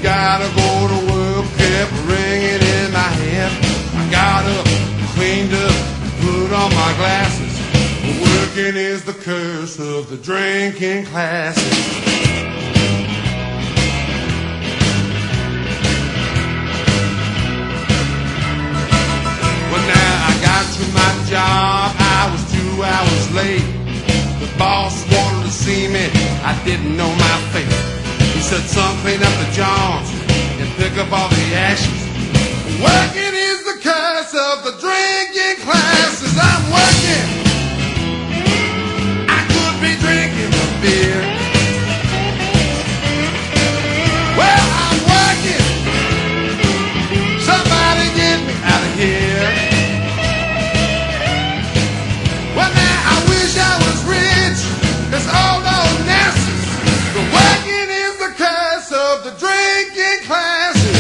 gotta go to work, kept ringing in my head. I got up, cleaned up, put on my glasses. Working is the curse of the drinking classes. Well, now I got to my job, I was 2 hours late. The boss wanted to see me, I didn't know my fate. He said, son, clean up the Johns and pick up all the ashes. Working is the curse of the drinking classes. I'm working. I could be drinking a beer. Well, I'm working. Somebody get me out of here. Well, now I wish I was rich. There's all those nasties. The working is the curse of the drinking classes.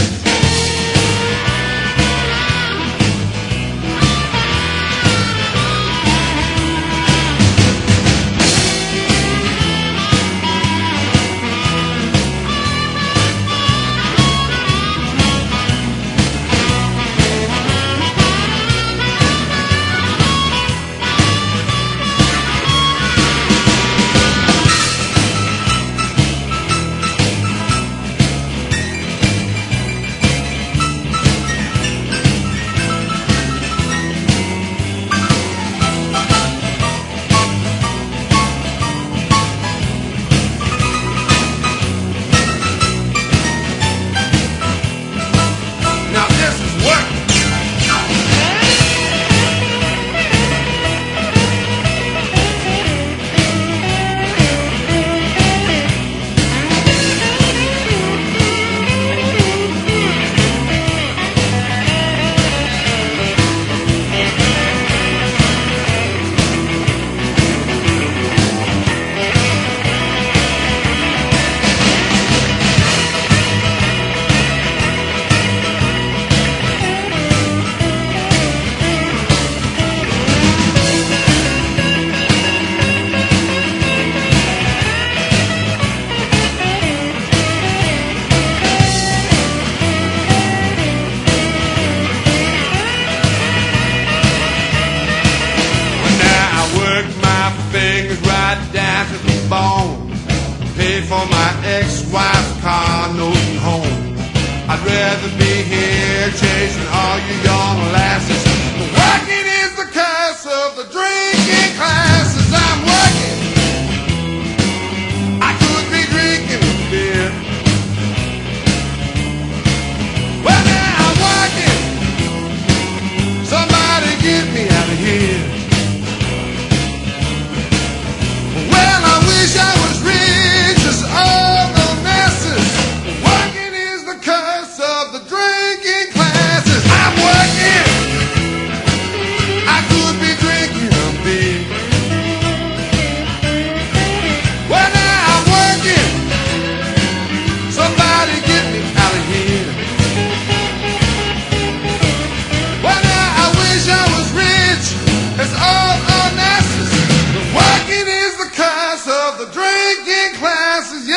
Fingers right down to the bone. Paid for my ex-wife's car, note and home. I'd rather be here chasing all you young lasses. The working is the curse of the drinking classes. I'm working. I could be drinking a beer. Well, now I'm working. Somebody get me out of here. I was rich as all the masses. Working is the curse of the drinking classes. I'm working. I could be drinking a beer. Well, now I'm working. Somebody get me out of here. Well, now I wish I was rich as all the masses. Working is the curse of the drinking classes.